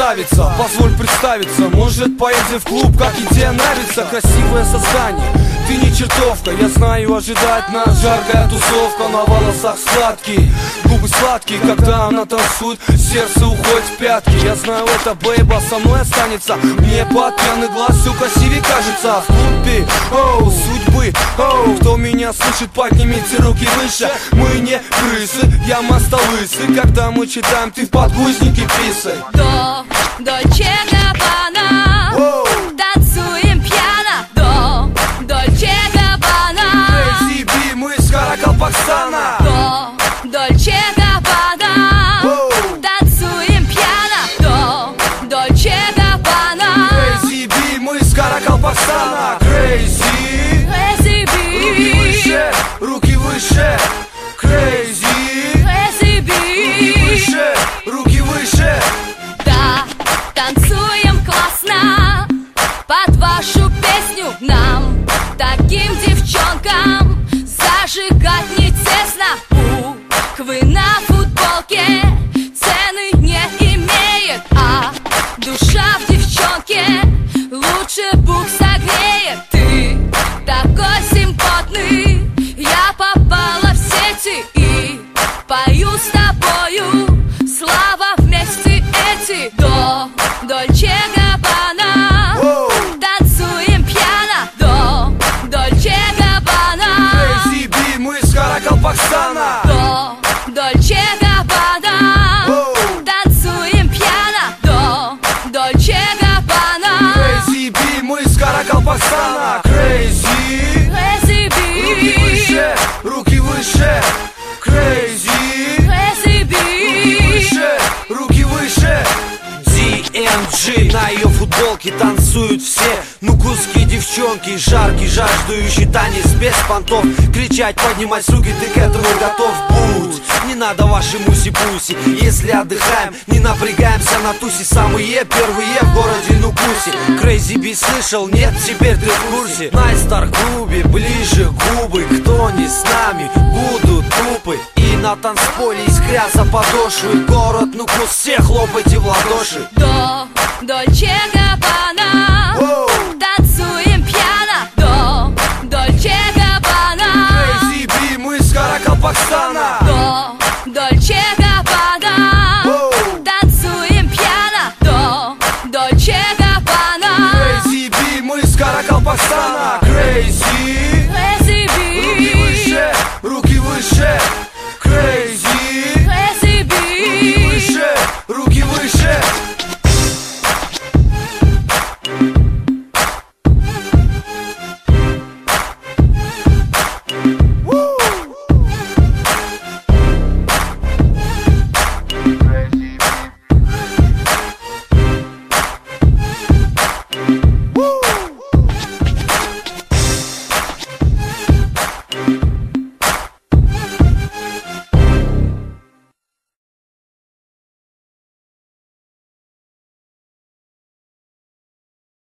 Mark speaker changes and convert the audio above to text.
Speaker 1: красавица, позволь представиться. Может, поедем в клуб, как и тебе нравится. Красивое создание, ты не чертовка. Я знаю, ожидает нас жаркая тусовка. На волосах складки, губы сладкие. Когда она танцует, сердце уходит в пятки. Я знаю, эта бейба со мной останется. Мне под пьяный глаз все красивее кажется. В клубе, оу, судьбы, оу, кто меня слышит, поднимите руки выше. Мы не крысы, я мостолысы. Когда мы читаем, ты в подгузнике писай.
Speaker 2: Дольче Габбана, танцуем пьяно. Дольче Габбана,
Speaker 1: Crazy B, мы из Каракалпакстана.
Speaker 2: Дольче Габбана, танцуем пьяно. Дольче Габбана,
Speaker 1: Crazy B, мы из Каракалпакстана. Crazy,
Speaker 2: Crazy
Speaker 1: руки
Speaker 2: B,
Speaker 1: выше, руки выше. Crazy,
Speaker 2: Crazy B,
Speaker 1: руки выше, руки выше.
Speaker 2: да, танцуем классно под вашу песню. Нам, таким девчонкам, зажигать не тесно. Буквы на футболке цены не имеет, а душа в девчонке лучше букв согреет. Ты такой симпотный, я попала в сети и пою с тобою слава вместе эти. Дольче Габбана, танцуем пьяно. Дольче Габбана,
Speaker 1: Crazy B, мы из Каракалпакстана.
Speaker 2: Дольче Габбана, танцуем пьяно. Дольче Габбана,
Speaker 1: Crazy B, мы из Каракалпакстана. Crazy,
Speaker 2: Crazy
Speaker 1: руки
Speaker 2: B,
Speaker 1: выше, руки выше. Crazy,
Speaker 2: Crazy B,
Speaker 1: руки выше, руки выше. DMG, на ее футболке танцуют все. Ну куски девчонки, жаркий, жаждущий танец без понтов. Кричать, поднимать руки, ты к этому готов. Будь, не надо ваши муси-пуси. Если отдыхаем, не напрягаемся на тусе. Самые первые в городе Нукуси. Crazy B слышал? Нет, теперь ты в курсе. На Стар-клубе ближе губы. Кто не с нами, будут трупы. И на танцполе искрятся подошвы. Город Нукус, все хлопайте в ладоши.
Speaker 2: Дольче Габбана, танцуем пьяно. Дольче Габбана,
Speaker 1: Crazy B, мы из Каракалпакстана.
Speaker 2: Дольче Габбана, танцуем пьяно. Дольче Габбана,
Speaker 1: Crazy B, мы из Каракалпакстана. Crazy,
Speaker 2: Crazy
Speaker 1: руки
Speaker 2: B,
Speaker 1: выше, руки выше.